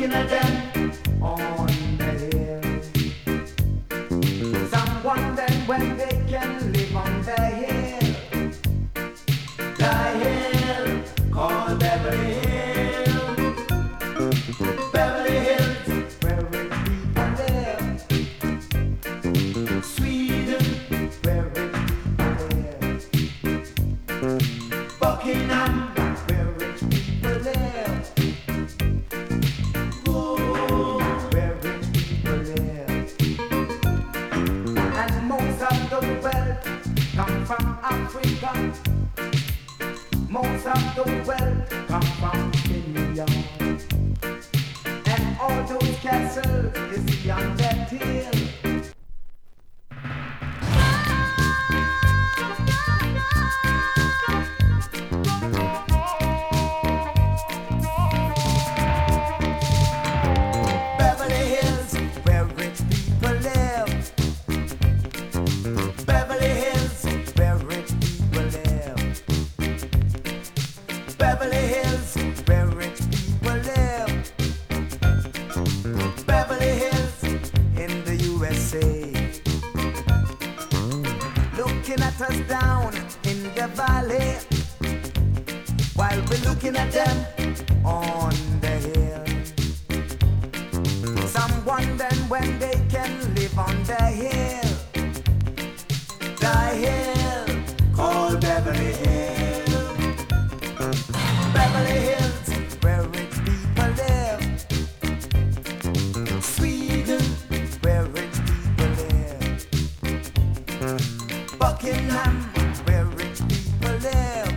looking at them on the hill. Some wonder when they can live on the hill. The hill called Beverly Hills. Beverly Hills, where rich people live. Sweden, where rich people live. Buckingham, where rich people live. Oh, where rich people live. And most of the wealth come from Africa. Most of the wealth come from Kenya. And all those castles you see on that hill. Beverly Hills, where rich people live. Beverly Hills, where rich people live. Beverly Hills, where rich people live. Beverly Hills in the USA. Looking at us down in the valley, while we're looking at them on the hill. Some wondering when they can live on the hill. The hill called Beverly Hills. Beverly Hills, where rich people live. Sweden, where rich people live. Buckingham, where rich people live.